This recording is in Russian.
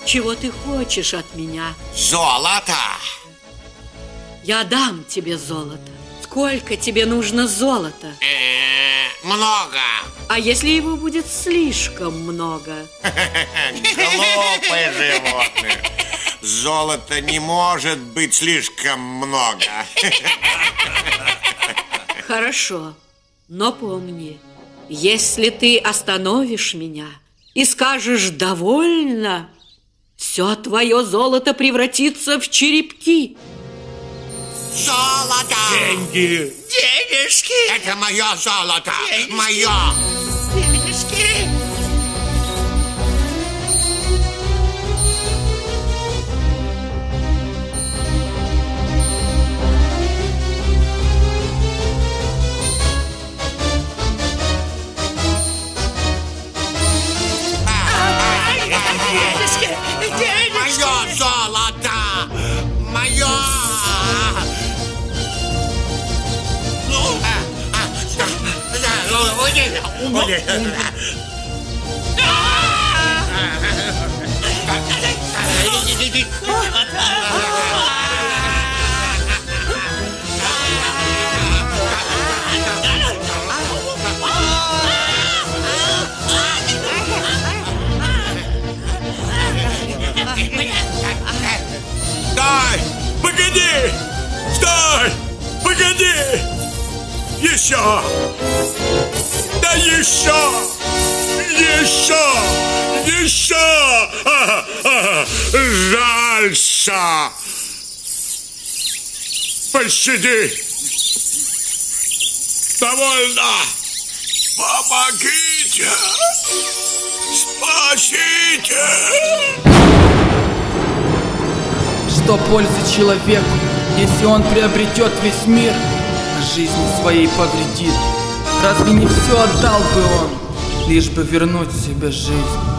Чего ты хочешь от меня? Золото! Я дам тебе золото. Сколько тебе нужно золота? Много. А если его будет слишком много? Глупое животное. Золота не может быть слишком много. Хорошо, но помни, если ты остановишь меня и скажешь «довольно», все твое золото превратится в черепки. Золото! Деньги! Денежки! Это мое золото! Денежки. Мое! Денежки! Денежки! Денежки! Мое золото! Мое! Стой! Погоди! Стой! Погоди! Еще! Да еще! Еще! Еще! Жальше! Пощади! Довольно! Помогите! Спасите! Что пользы человеку, если он приобретет весь мир, а жизни своей повредит? Разве не все отдал бы он, лишь бы вернуть себе жизнь?